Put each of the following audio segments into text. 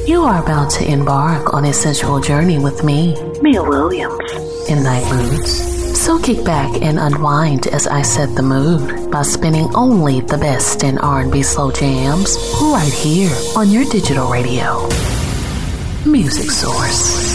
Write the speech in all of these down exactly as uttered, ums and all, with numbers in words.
You are about to embark on a sensual journey with me, Mia Williams, in Night Moods. So kick back and unwind as I set the mood by spinning only the best in R and B slow jams right here on your digital radio. Music Source.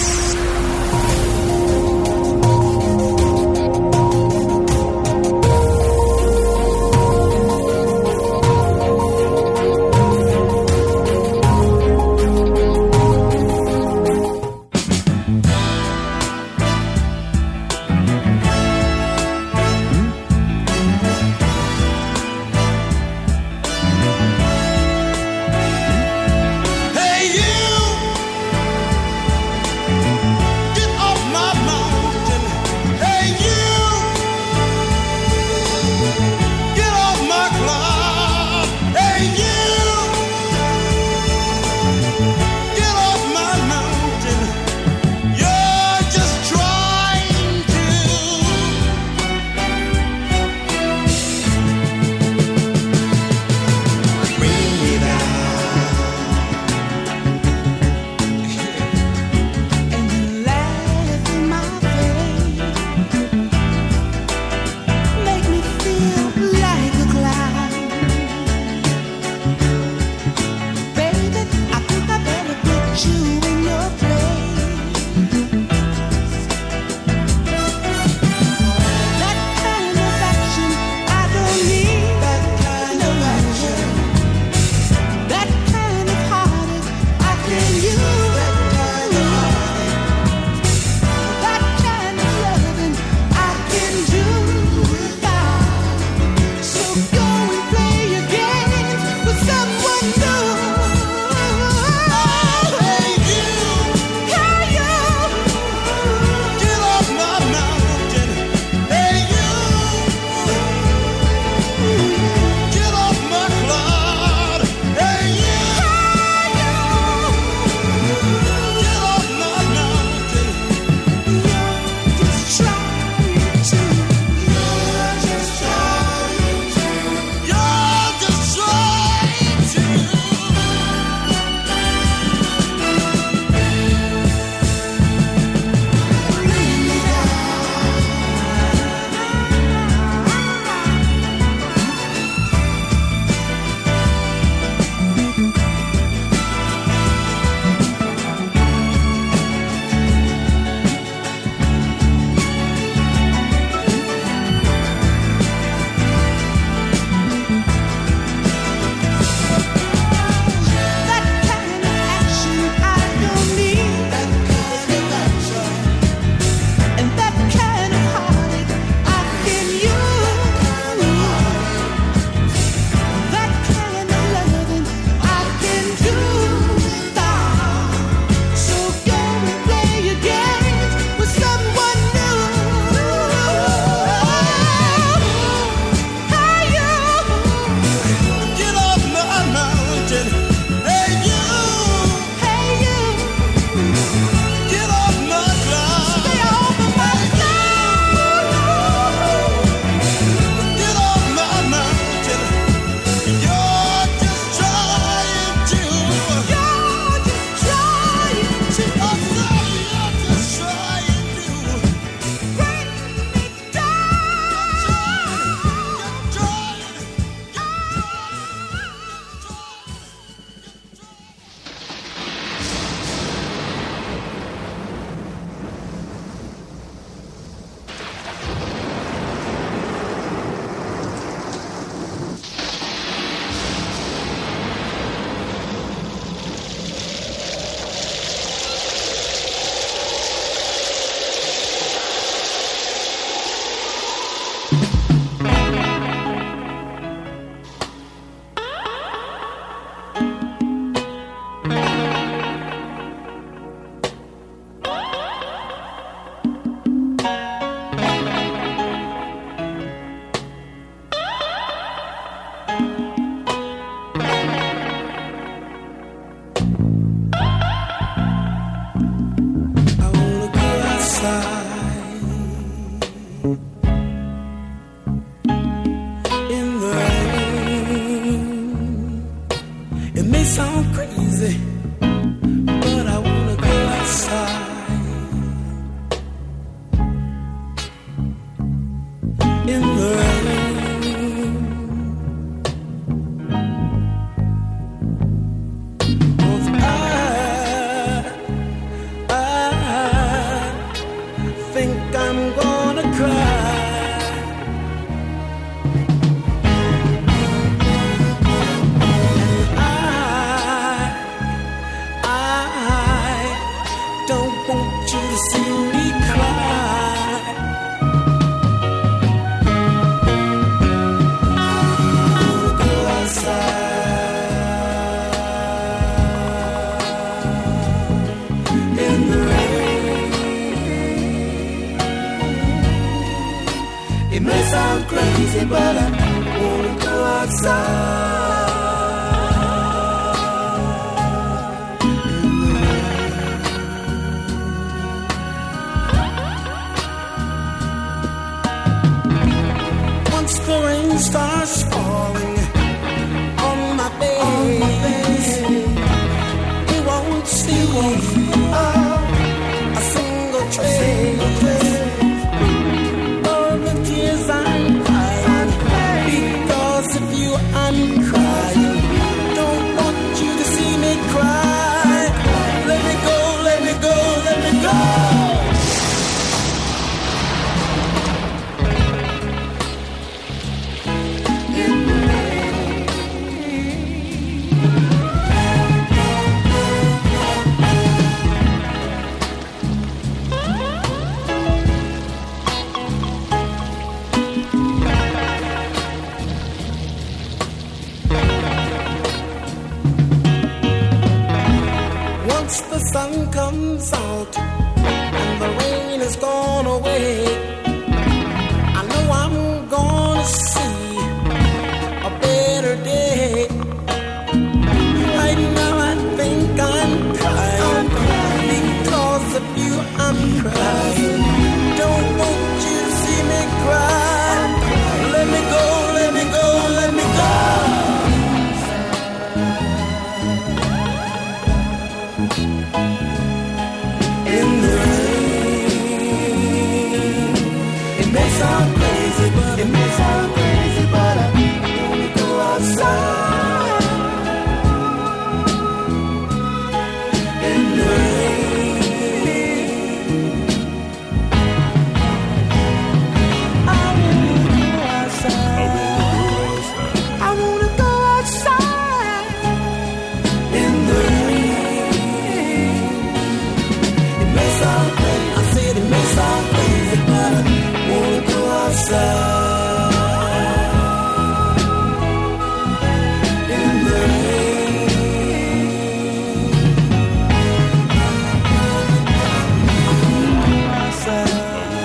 It may sound crazy, sound crazy, but I wanna go outside. Once the rain starts falling on my face, we won't see a single trace. I'm crying, don't want you to see me cry. Let me go, let me go, let me go. The sun comes out and the rain is gone away, I know I'm gonna see a better day. Right now I think I'm crying, because of you I'm crying. Don't want you to see me cry. Let me go, let me go, let me go. In the rain, it may sound crazy, but it may sound crazy, but I wanna go outside. In the rain, I wanna go outside. I wanna go outside. In the rain. I said it may sound crazy, but I wanna go outside. In the rain, outside.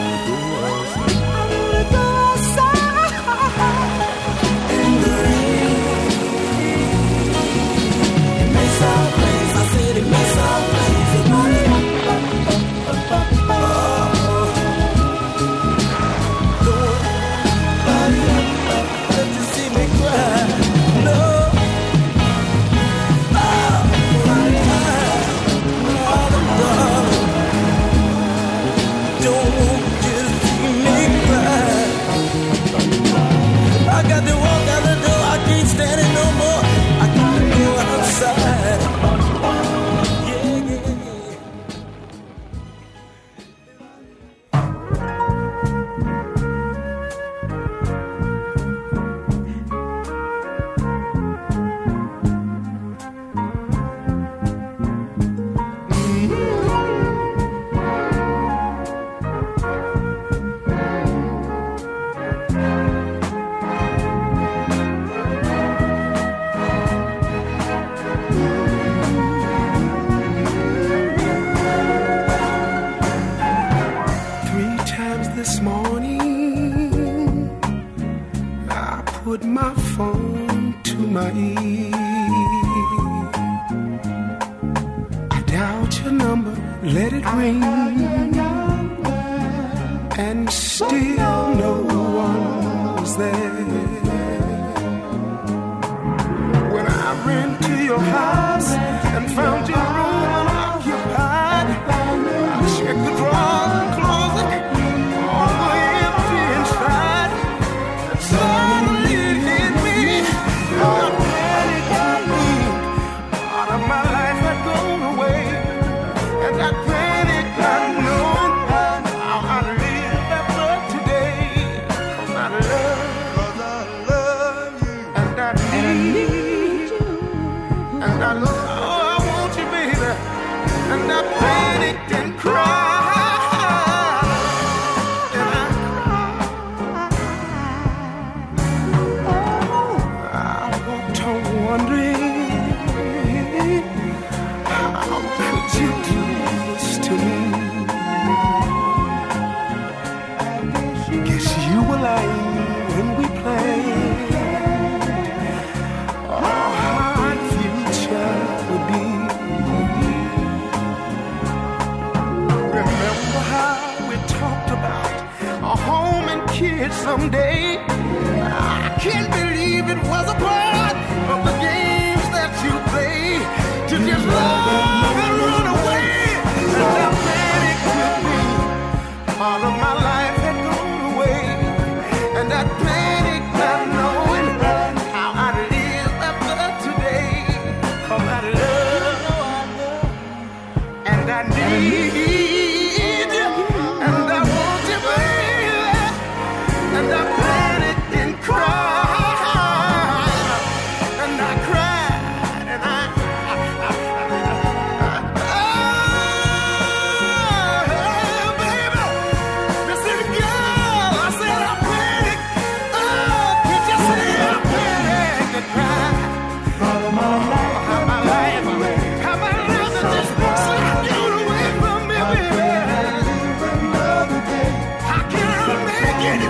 I wanna go outside. In the rain, it may sound crazy. I said it may sound crazy, but put my phone to my ear. I dialed your number, let it ring, and still no one was there. When I ran to your house and found your room unoccupied, I checked the drawers and closet, all were empty inside. And suddenly it hit me, how panic got me. Part of my life had gone away, and that panic not knowing how I live after today. 'Cause I love, 'cause I love you, and I need you, and I love. And I panicked and cried, and I cried. Oh, I walked home wondering, how could you do this to me? Guess you were lying. someday. I can't believe it was a part of the games that you play to just love and run away. And that panic with me, part of my life had gone away. And that panic not knowing how I live after today. Cause I love and I need you and I want you, baby. And I panicked and cried, and I cried, and I, I, I, I, I oh, baby, listen, girl, I said I panicked, oh, did you say I panicked and cried? All of my life, how my life, how my life is just slipped away from me, baby. How can I make it?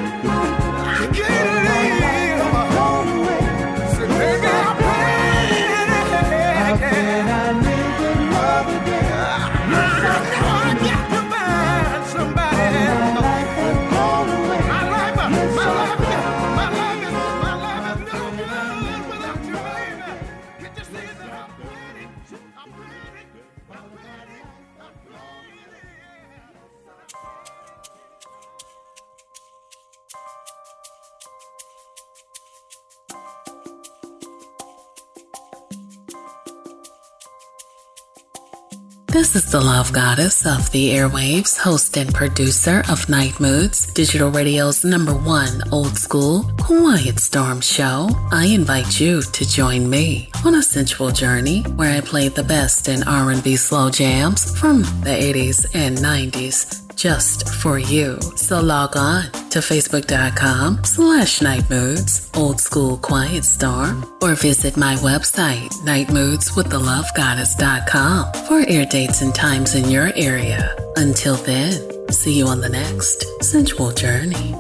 This is the Love Goddess of the airwaves, host and producer of Night Moods, Digital Radio's number one old school quiet storm show. I invite you to join me on a sensual journey where I play the best in R and B slow jams from the eighties and nineties just for you. So log on to facebook.com slash nightmoods, old school quiet storm, or visit my website, nightmoodswiththelovegoddess dot com, for air dates and times in your area. Until then, see you on the next sensual journey.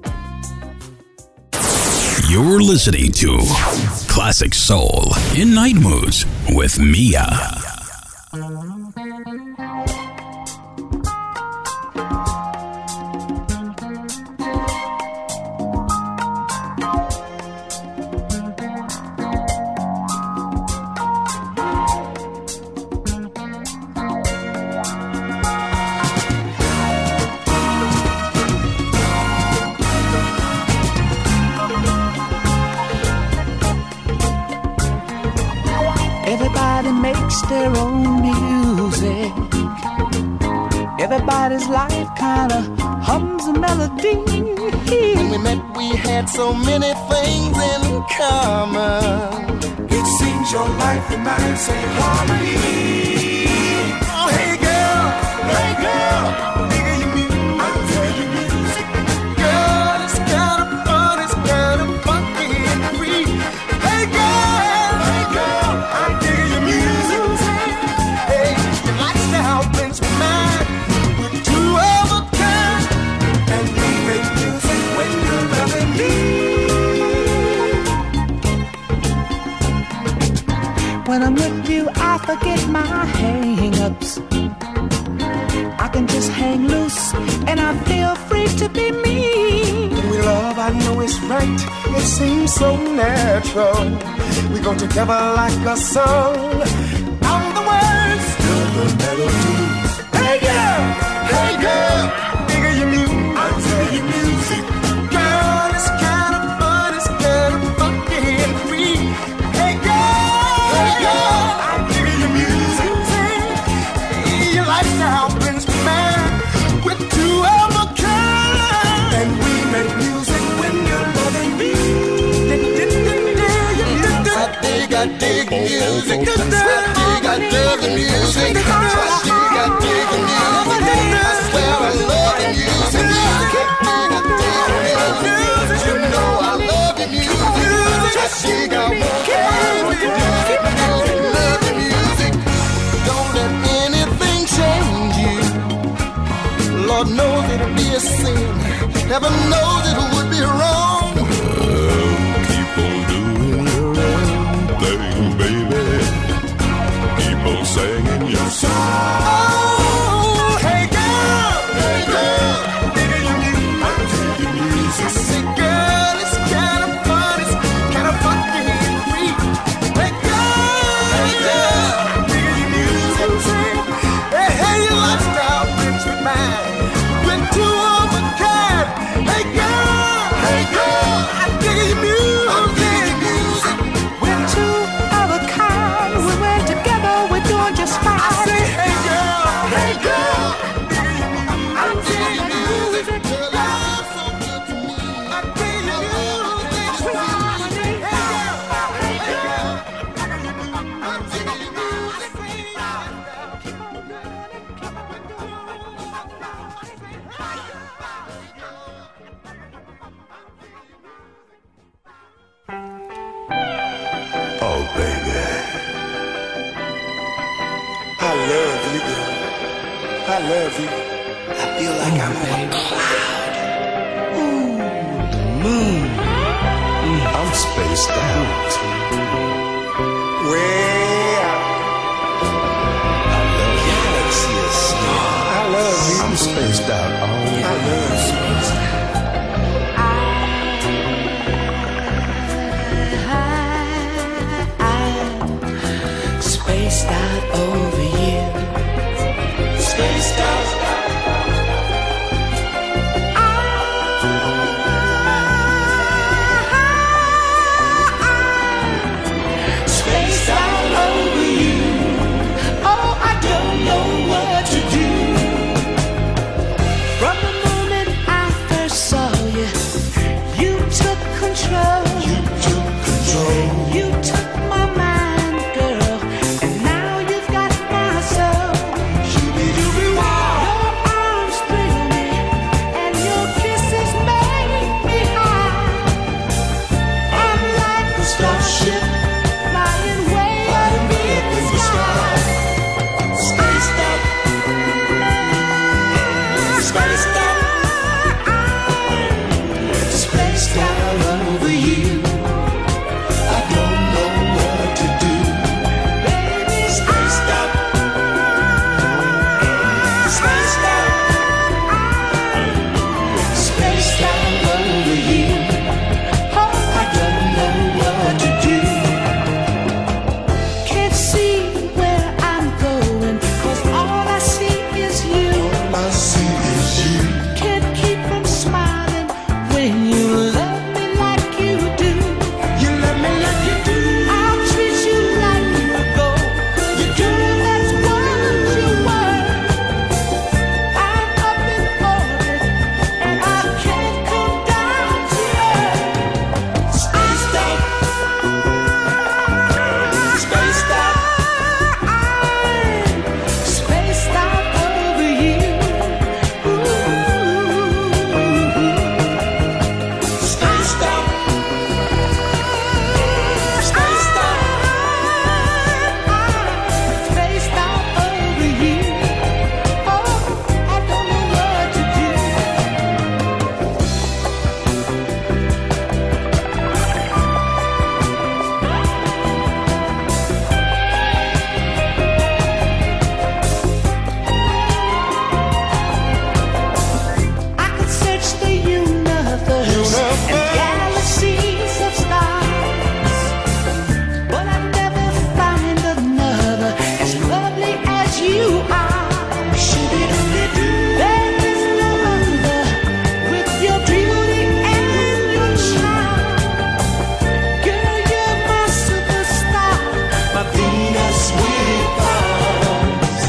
You're listening to Classic Soul in Night Moods with Mia. Everybody makes their own music. Everybody's life kinda hums a melody. When we met, we had so many things in common. It seems your life and mine say harmony. Oh, hey girl, hey girl, nigga, you music, I tell you music. girl, it's kind of fun, it's kind of funky and free. Hey girl, hey girl, I dig your music. Hey, your lifestyle blends with mine. We're two of a kind, And we make music when you're loving me. When I'm with you, I forget my hang-ups. I can just hang loose and I feel free to be me. when we love, I know it's right. It seems so natural. We go together like a song. I'm the words to the melody. Hey girl, hey girl, nigga, you music. I tell you music. Girl, it's kind of fun, it's kind of funky and free. Hey girl, hey girl, I dig your music. Your lifestyle brings me mad with two of a kind. And we make music when you're loving me. I dig, I dig music. I dig, I dig the music. I dig, I dig the music. I swear I love the music. I dig, I dig the music. You know I love the music. I dig, I want to love the music. Don't let anything change you. Lord knows it'll be a sin. Heaven knows it would be wrong. Keep on doing your own thing, baby. Keep on singing your song. Oh, hey girl, hey girl, dig your music. I tell you music. I love you, girl. I love you. I feel like I'm on a cloud. Ooh, the moon. Mm, I'm spaced out. Way out. I love you. Galaxy of stars. I love you. I'm spaced out. Oh, I love you. Spaced out. Spaced out over you. Spaced out. Spaced out over you. Oh, I don't know what to do. From the moment I first saw you, you took control. You took control. You took my mind, girl, and now you've got my soul. Shoo-be-doo-be-wow. Your arms thrill me, and your kisses make me high. I'm like a starship flying way up in the sky. Spaced out, spaced out, spaced out over you. I don't know what to do. Baby, spaced out, spaced out, spaced out over you. Oh, I don't know what to do. Can't see where I'm going, 'cause all I see is you. All I see is you. Can't keep from smiling when you love me like you do. You love me like you do. I'll treat you like you gold. You do, that's what you were. I'm up in orbit, and I can't come down to earth. Spaced out, spaced out, spaced out over you. Ooh, spaced out. Spaced out, spaced out over you. Oh, I don't know what to do. I could search the universe and galaxies of stars, but I'd never find another as lovely as you are. There is no other with your beauty and your charm. Girl, you're my superstar, my Venus with stars.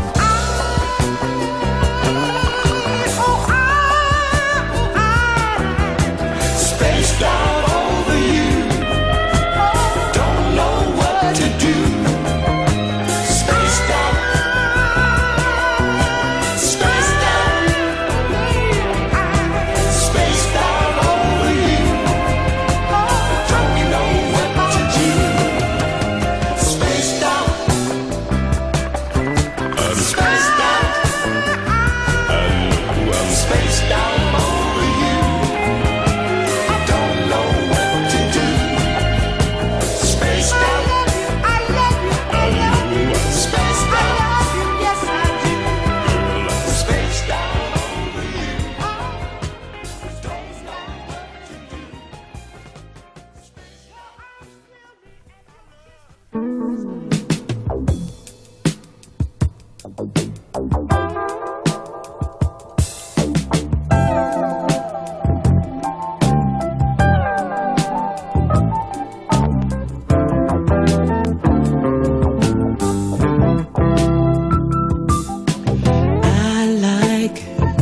Oh, I, oh, I spaced out over you. Don't know what to do. Spaced out, spaced out, spaced out over you. Don't know what to do. Spaced out, spaced out, spaced out over you. Don't know what to do. Spaced out, I love you, I love you, spaced out, I love you, yes I do. Spaced out over you. Don't know what to do. I like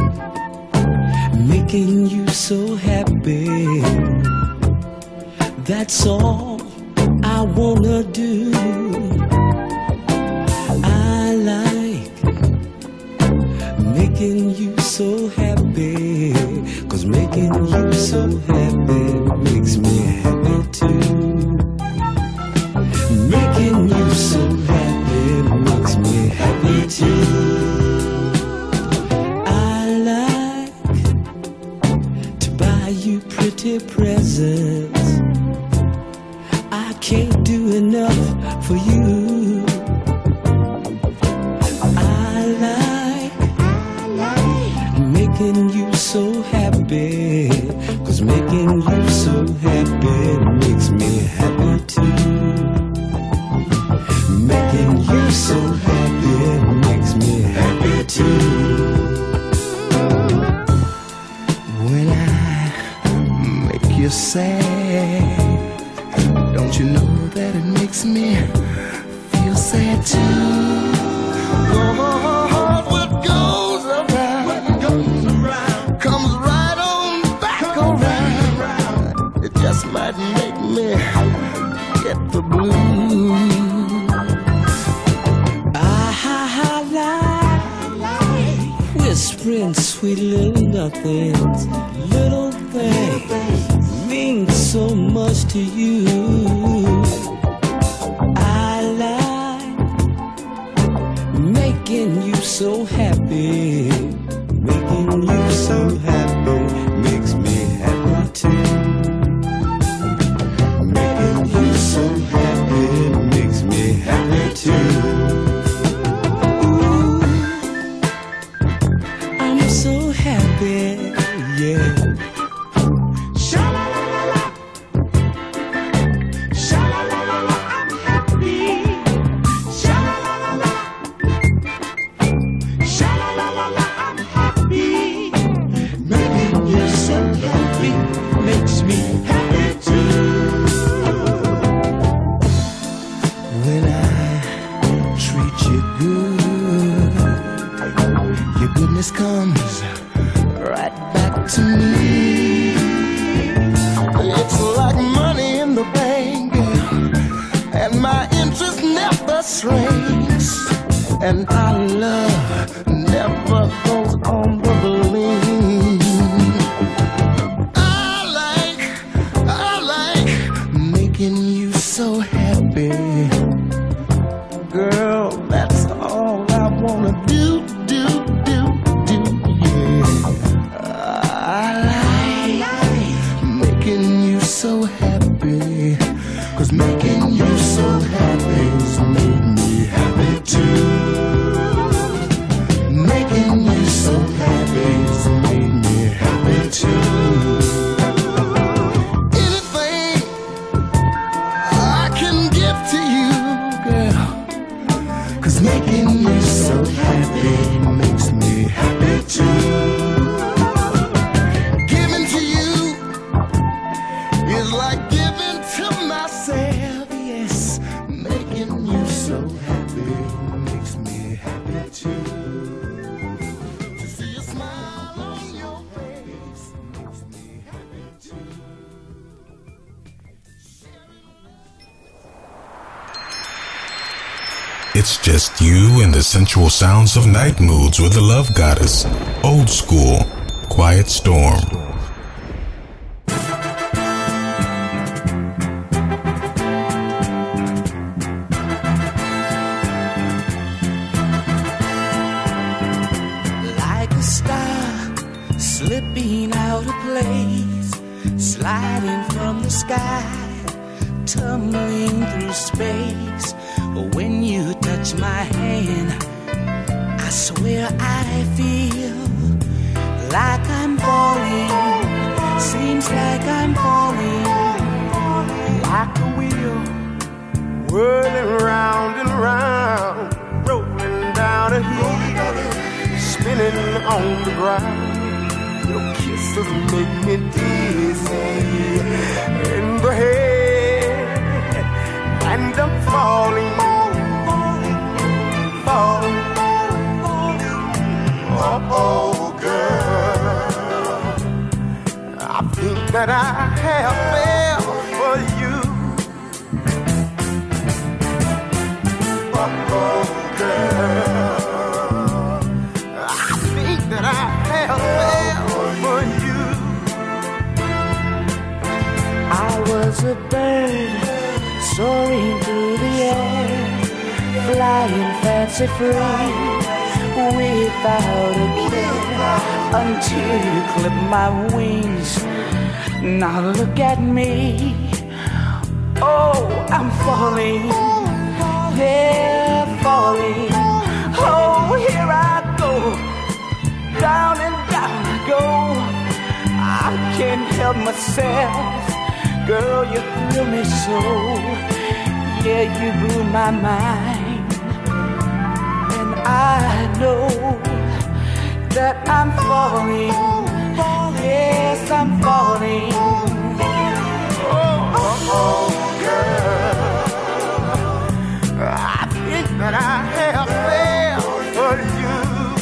making you so happy. That's all I wanna do. I like making you so happy, 'cause making you so happy makes me happy too. Making you so happy makes me happy. too. I like to buy you pretty presents. I can't do enough for you. I like, I like making you so happy, 'cause making you so happy makes me happy too. Making you so happy makes me happy too. When I make you sad, don't you know that it makes me feel sad too? Lord, what goes around, what goes around comes right on back around. It just might make me get the blues. Whispering sweet little nothings, little things mean so much to you. I like making you so happy, making you so happy makes me happy too. Making you so happy makes me happy too. So happy, yeah. Sha-la-la-la-la, sha-la-la-la-la, I'm happy. Sha-la-la-la-la, sha-la-la-la-la, I'm happy. Making you so happy makes me happy too. When I treat you good, your goodness comes right back to me. It's like money in the bank, and my interest never shrinks, and our love never goes on the balloon. I like, I like making you so happy, girl. That's all I wanna do. So happy, 'cause making you so happy has made me happy too. Making you so happy has made me happy too. Anything I can give to you, girl, 'cause making you so happy makes me happy too. It's like giving to myself, yes. Making you so happy makes me happy too. To see a smile on your face makes me happy too. It's just you and the sensual sounds of Night Moods with the Love Goddess. Old school, Quiet Storm. Slipping out of place, sliding from the sky, tumbling through space. When you touch my hand, I swear I feel like I'm falling. Seems like I'm falling, like a wheel, whirling round and round, rolling down a hill, spinning on the ground. Your kisses make me dizzy in the head, and I'm falling, falling, falling, falling. Oh, oh, girl, I think that I have fell for you. Oh, oh, girl, I think that I have fell for you. I was a bird soaring through the air, flying fancy free. without a care until you clip my wings. Now look at me. Oh, I'm falling. Yeah, falling. Oh, here I go. Down and down I go. I can't help myself. Girl, you thrill me so. Yeah, you blew my mind. And I know that I'm falling. Yes, I'm falling. Oh, oh, oh, girl, I think that I have fell for you.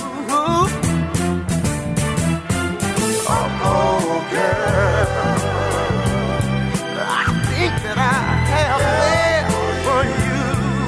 Oh, oh, girl, I think that I have fell for you.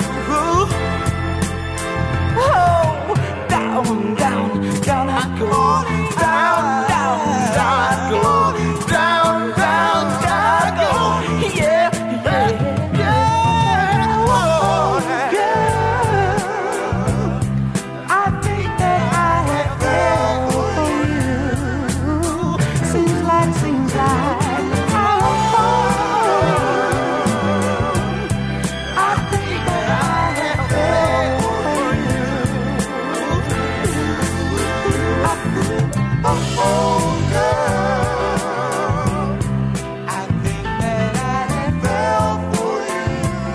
Oh, down, down, down I go. Down, down, down I go. Down, down, down I go. Yeah, yeah, yeah. Oh, girl, I think that I have fell for you. Seems like, seems like I'm falling. I think that I have fell for you. I think, oh, oh, girl, I think that I have fell for you.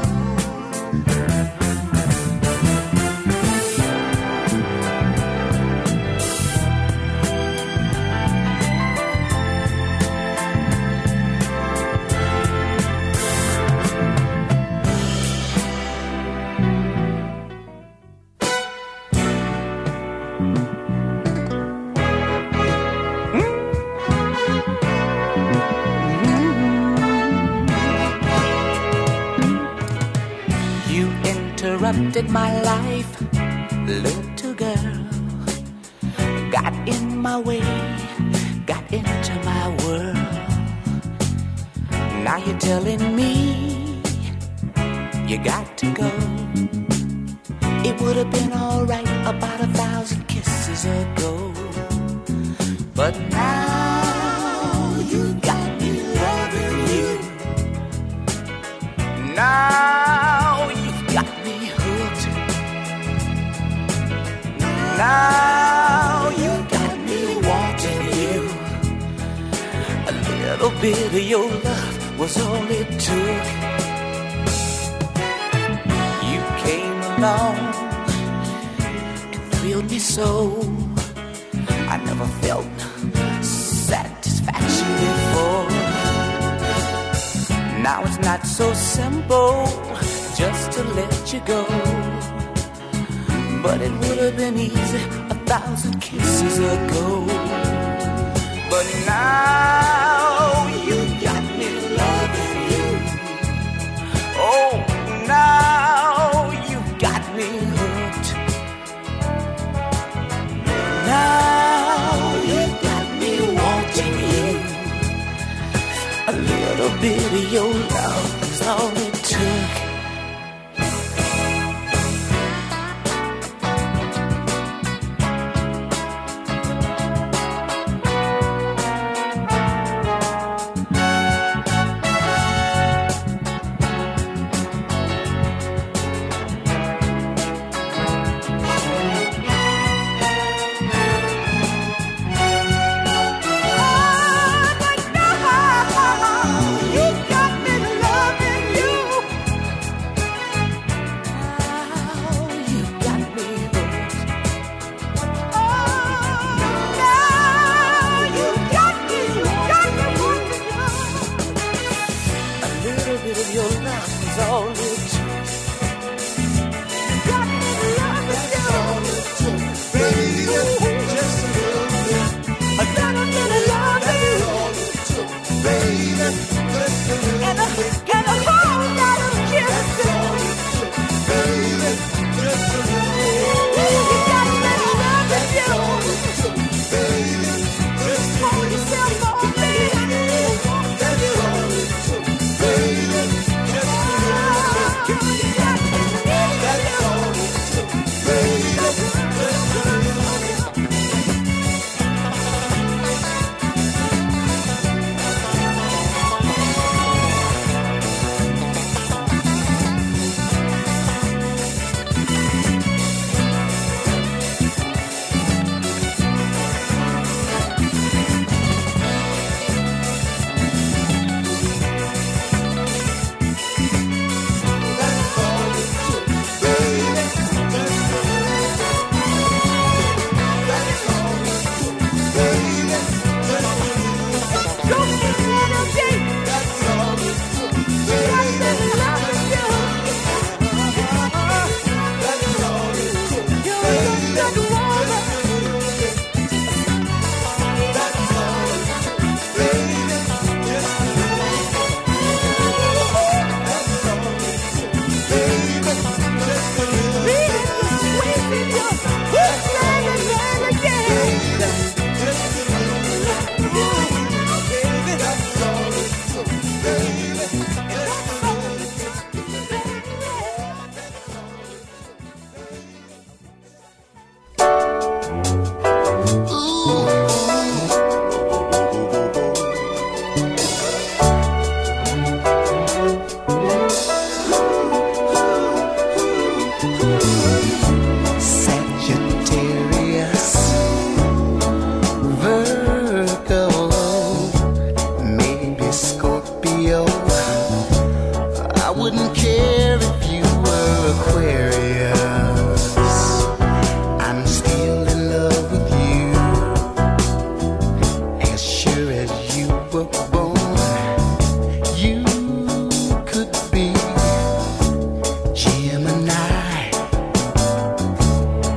You interrupted my life, little girl. Got in my way, got into my world. Now you're telling me you got to go. It would have been alright about a thousand kisses ago. But now you got me loving you. Now you've got me hooked. Now you got me wanting you. A little bit of your love was all it took. You came along and thrilled me so. I never felt satisfaction before. Now it's not so simple just to let you go. But it would have been easy a thousand kisses ago. But now you got me loving you. Oh, now you've got me hooked. Now you got me wanting you. A little bit of your love is all it took. You got me loving you.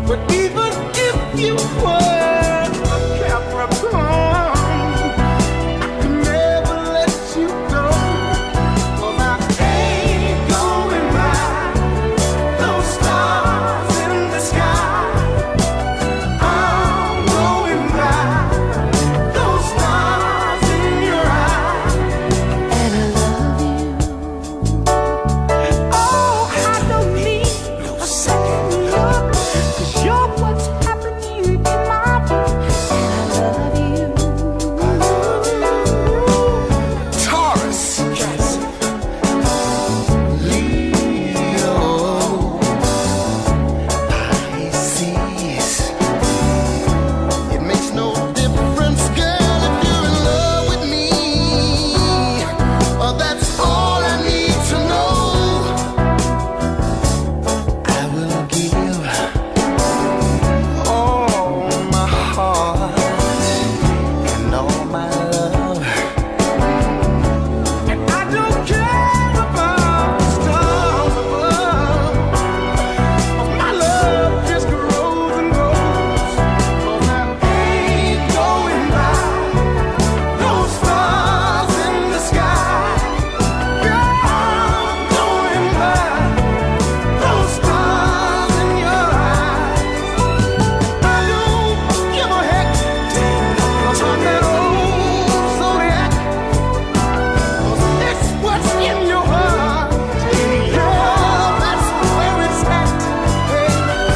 But even if you were a Capricorn, I could never let you go. 'Cause I ain't going by those stars in the sky. I'm going by those stars in your eyes. And I love you. Oh, I don't need a second look, 'cause you're what's happening in my book. And I love you. Taurus, Leo, Pisces. It makes no difference, girl, if you're in love with me. Oh, that's all I need to know. I will give all my heart and all my love. And I don't care about the stars above. My love just grows and grows. 'Cause I ain't going by those stars in the sky. Girl, I'm going by those stars in your eyes. I don't give a heck about that old zodiac. 'Cause it's what's in your heart. Girl, that's where it's at. Hey.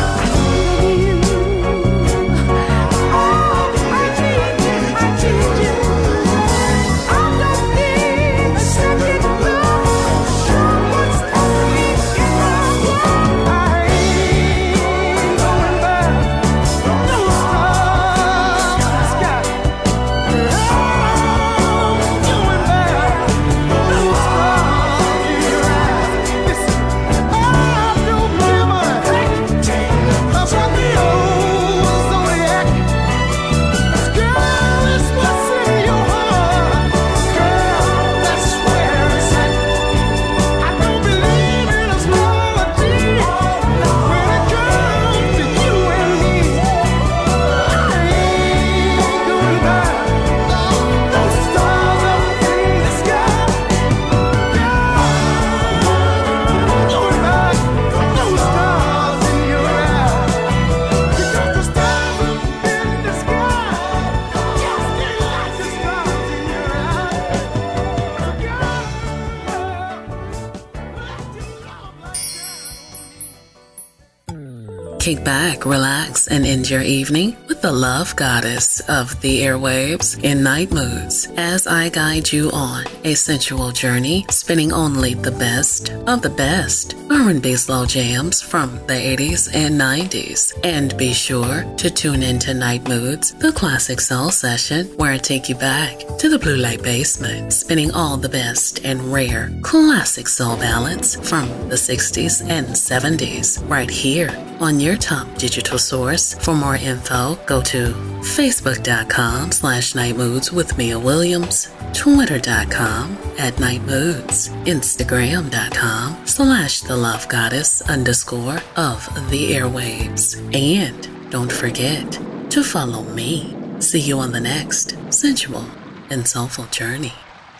Kick back, relax, and end your evening with the love goddess of the airwaves in Night Moods as I guide you on a sensual journey, spinning only the best of the best R and B slow jams from the eighties and nineties. And be sure to tune into Night Moods, the classic soul session, where I take you back to the blue light basement, spinning all the best and rare classic soul ballads from the sixties and seventies, right here on your top digital source. For more info, go to facebook.com slash nightmoods with Mia Williams, twitter.com at nightmoods, instagram.com slash the love goddess underscore of the airwaves. And don't forget to follow me. See you on the next sensual and soulful journey.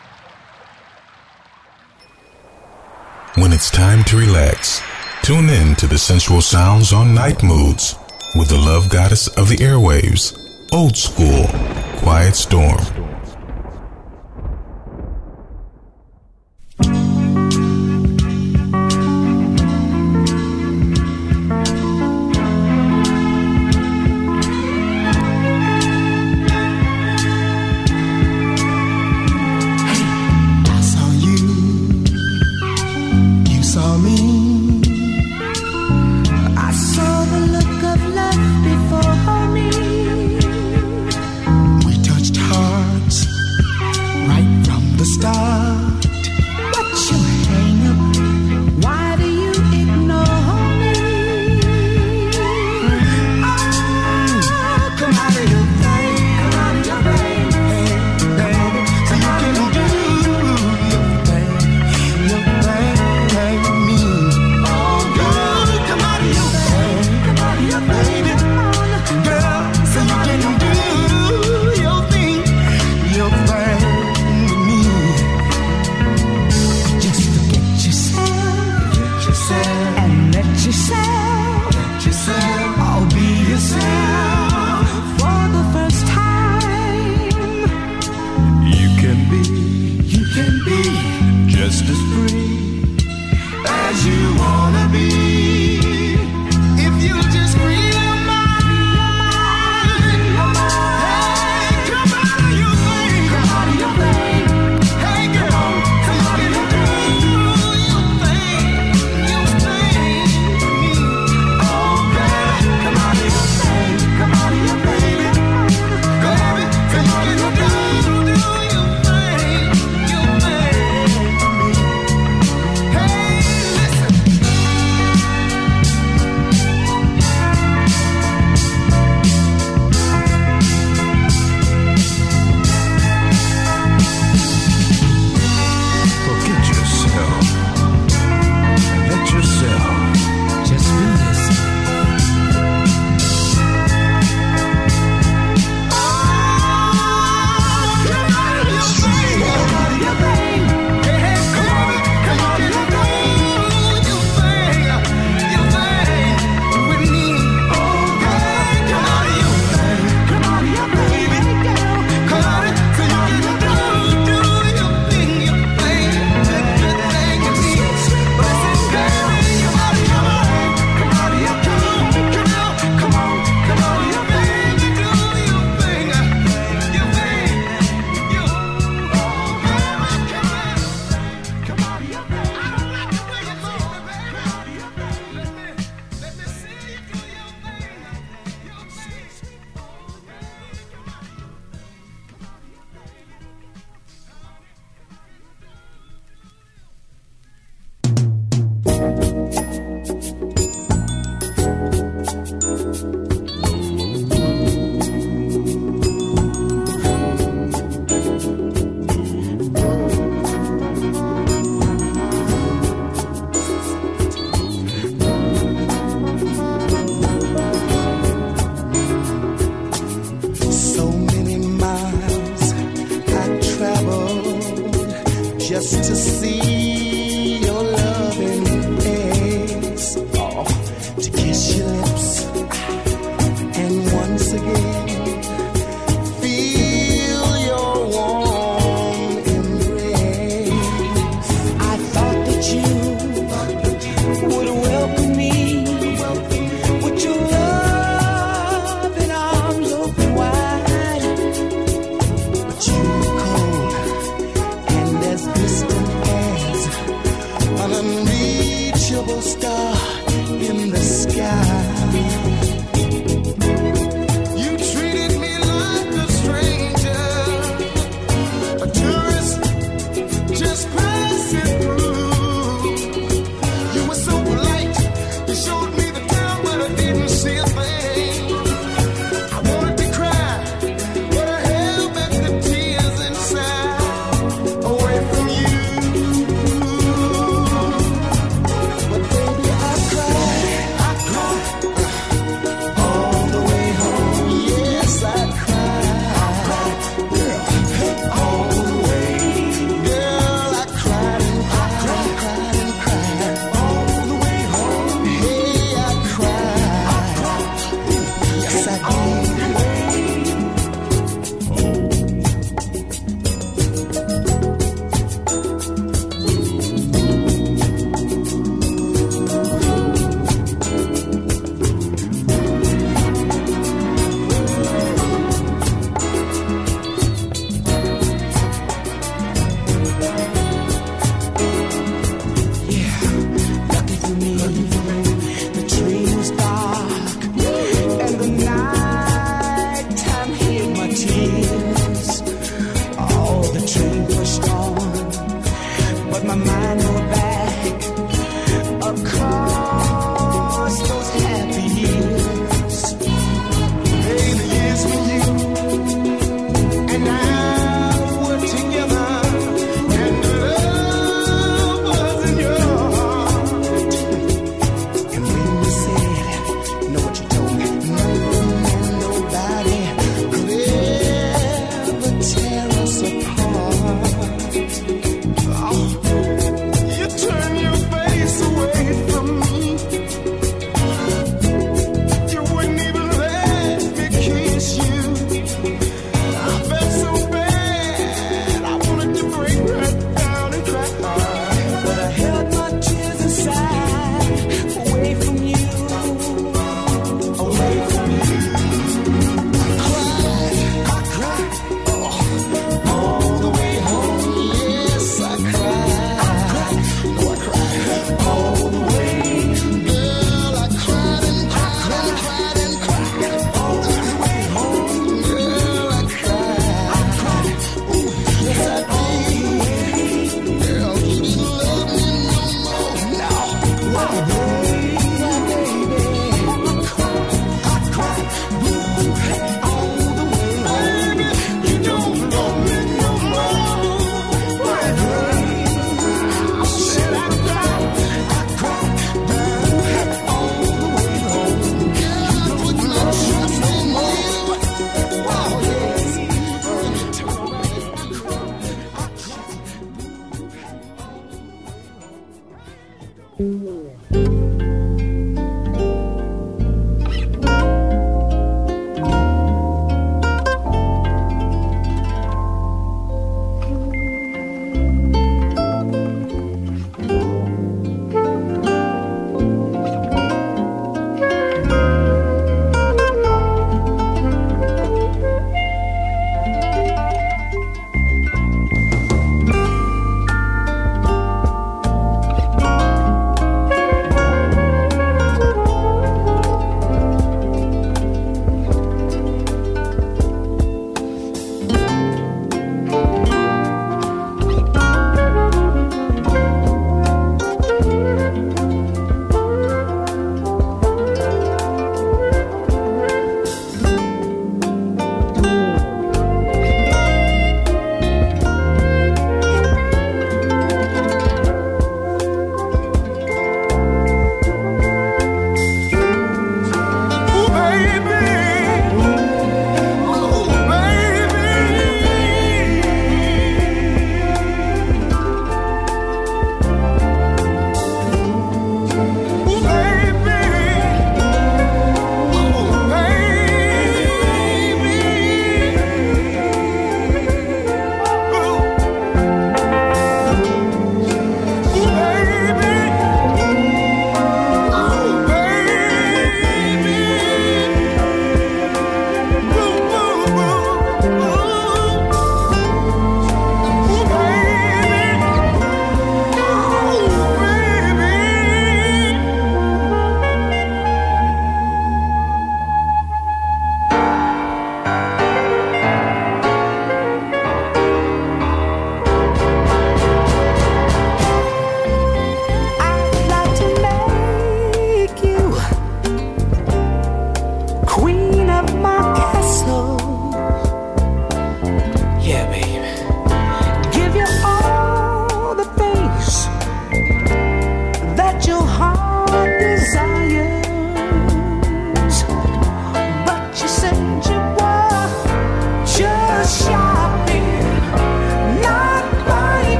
When it's time to relax, tune in to the sensual sounds on Night Moods with the love goddess of the airwaves, Old School, Quiet Storm. I saw you, you saw me. I saw the look of love before me. We touched hearts You treated me like a stranger, a tourist just passing through. You were so polite, you showed me the town, but I didn't see a thing. I wanted to cry, but I held back the tears inside, away from you. But baby, I cried, I cried,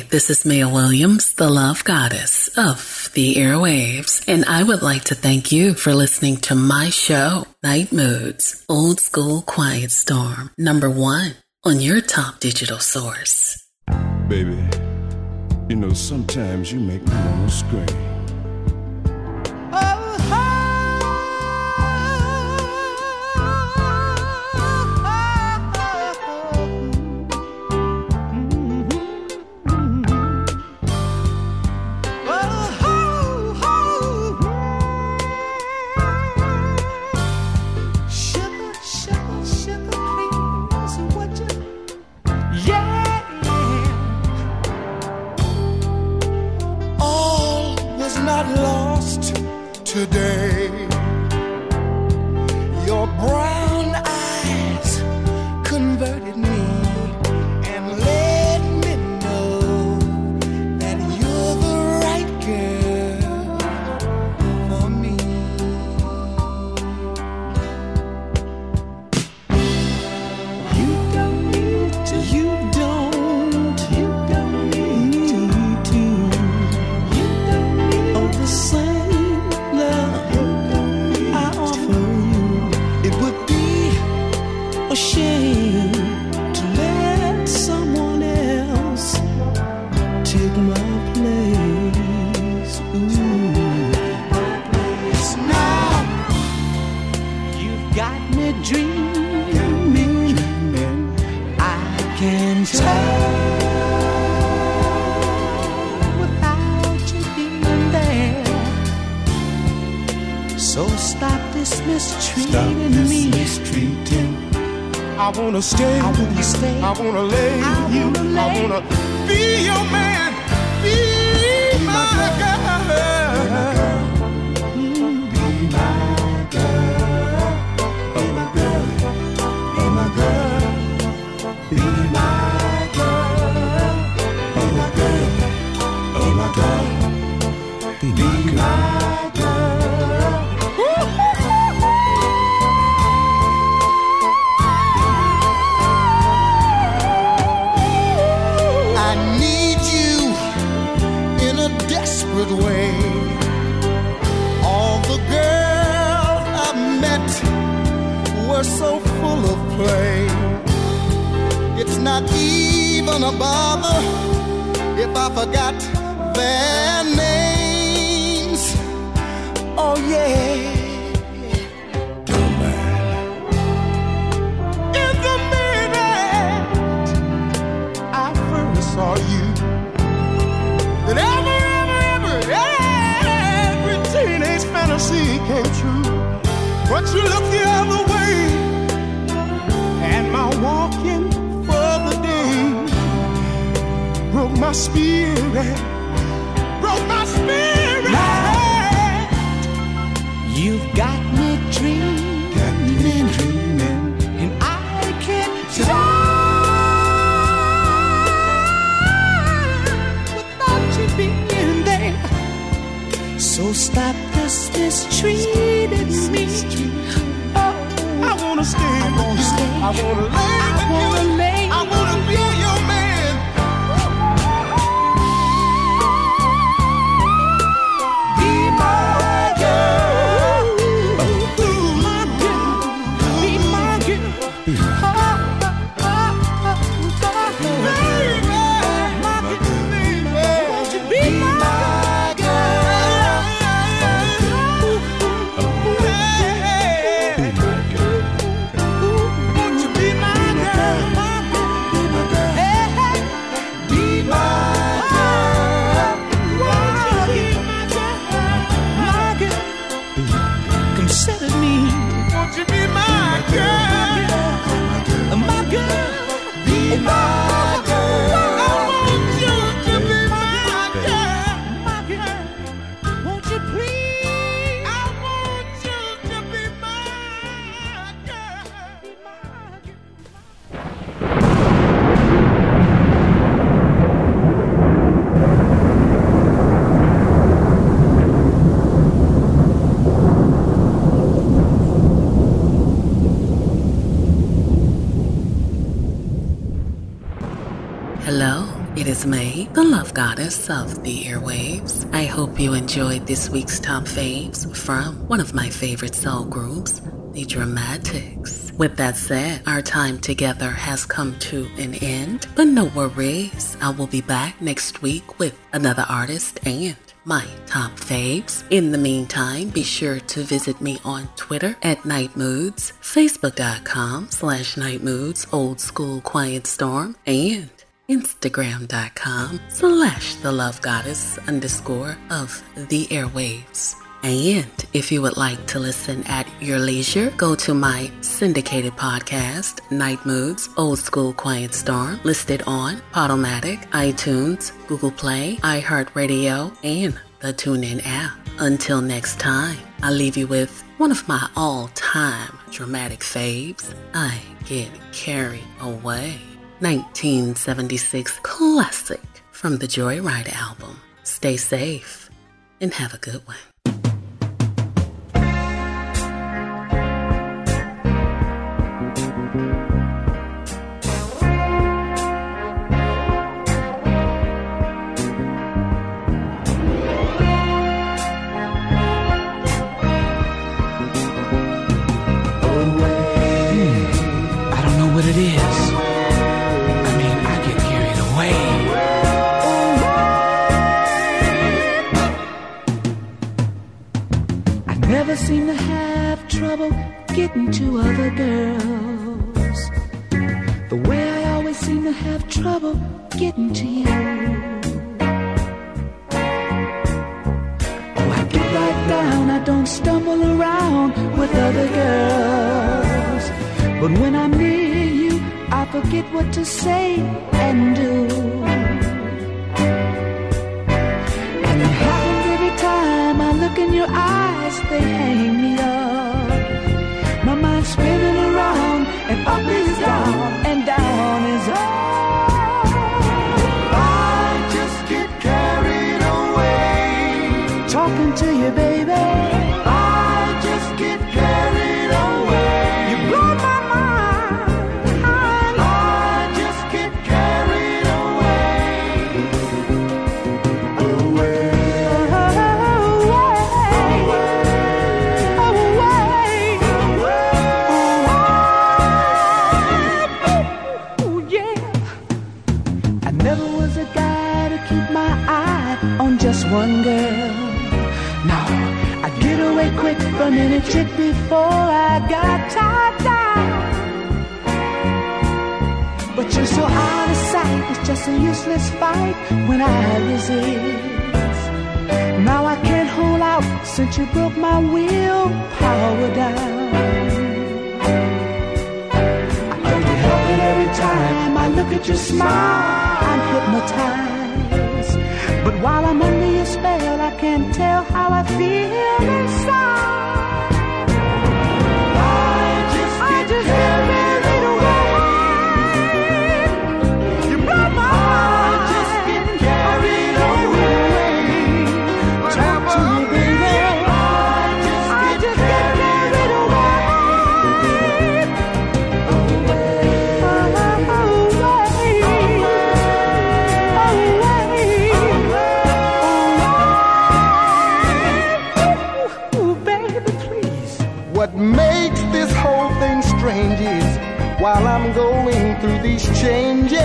this is Mia Williams, the love goddess of the airwaves, and I would like to thank you for listening to my show, Night Moods, Old School Quiet Storm, number one on your top digital source. Baby, you know, sometimes you make me want to scream. Today, your brown eyes converted me and let me know that you're the right girl for me. You don't need to, you don't, you don't need to, you don't need all the same. Shame to let someone else take my place. Ooh. Now you've got me dreaming, I can tell without you being there. So stop this mistreating stop this me. Mistreating. I wanna stay, I wanna stay, I wanna lay I with you, wanna lay. I wanna be your man, be, be my, my girl, girl. Be my girl, be my girl, be my girl, be my girl, be my girl, be my girl, be my girl. Way. All the girls I met were so full of play. It's not even a bother if I forgot their names. Oh yeah. Don't mind. In the minute I first saw you, that ever every teenage fantasy came true. But you looked the other way, and my walking for the day broke my spirit, broke my spirit. You've got me dreaming, got me dreaming, and I can't die without you being there. So stop this mistreating me. Oh, I wanna stay, I wanna stay, I wanna lay, I wanna you. lay, I wanna be your man. Be my girl, be my girl, be my girl, be my girl. Be my girl. me, the love goddess of the airwaves. I hope you enjoyed this week's top faves from one of my favorite soul groups, the Dramatics. With that said, our time together has come to an end, but no worries, I will be back next week with another artist and my top faves. In the meantime, be sure to visit me on Twitter at Night Moods, Facebook.com slash Night Moods, Old School Quiet Storm, and Instagram.com slash The Love Goddess underscore of the airwaves. And if you would like to listen at your leisure, go to my syndicated podcast, Night Moods, Old School Quiet Storm, listed on Podomatic, iTunes, Google Play, iHeartRadio, and the TuneIn app. Until next time, I leave you with one of my all-time dramatic faves, I Get Carried Away, nineteen seventy-six classic from the Joyride album. Stay safe and have a good one. What it is. I mean, I get carried away. I never seem to have trouble getting to other girls, the way I always seem to have trouble getting to you. Oh, I get right down, I don't stumble around with other girls, but when I'm near you, I forget what to say and do. And it happens every time I look in your eyes, they hang me up. My mind's spinning around, and up is down, and down is up. I just get carried away. Talking to you, baby. I just get carried away. You blow my one girl. Now I get away quick from any chick before I got tied down. But you're so out of sight, it's just a useless fight when I resist. Now I can't hold out since you broke my willpower down. I can't help it every time I look at your smile, I'm hypnotized. But while I'm under your spell, I can't tell how I feel inside. I just get, I just carried, get carried away. You blow my I just get carried away. Talk to me, baby. I just, I get, just carried get carried away. What makes this whole thing strange is while I'm going through these changes,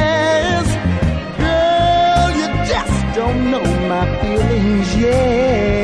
girl, you just don't know my feelings yet.